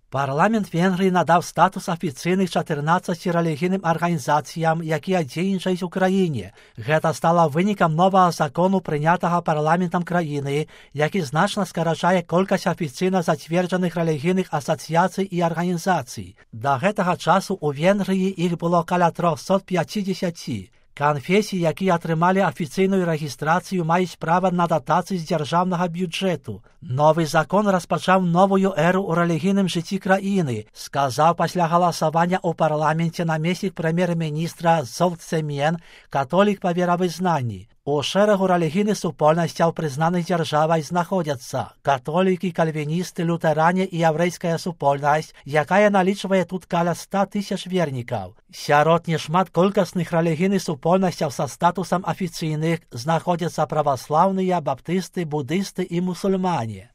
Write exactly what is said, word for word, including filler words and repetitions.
Парламент Венгрії надав статус офіційних чатырнаццаці рэлігійным арганізацыям, якія дзейнічаюць у краіне. Гэта стала вынікам новага закону, прынятага парламентам краіны, які значна скарачае колькасць афіцыйна зацверджаных рэлігійных асацыяцый і арганізацый. Да гэтага часу ў Венгрыі іх было каля трохсот пяцідзесяці. Канфесіі, якія атрымалі афіцыйную рэгістрацыю, маюць права на датацыі з дзяржаўнага бюджэту. Новы закон распачаў новую эру ў рэлігійным жыцці краіны, сказаў пасля галасавання ў парламенце намеснік прэм'ер-міністра Золцемен, католік па веравызнанні. У шэрагу рэлігійных супольнасцяў, прызнаных дзяржавай, знаходзяцца католікі, кальвіністы, лютэране і яўрэйская супольнасць, якая налічвае тут каля ста тысяч вернікаў. Сярод нешмат колькасных рэлігійных супольнасцяў са статусам афіцыйных знаходзяцца праваслаўныя, баптысты, будысты і мусульмане.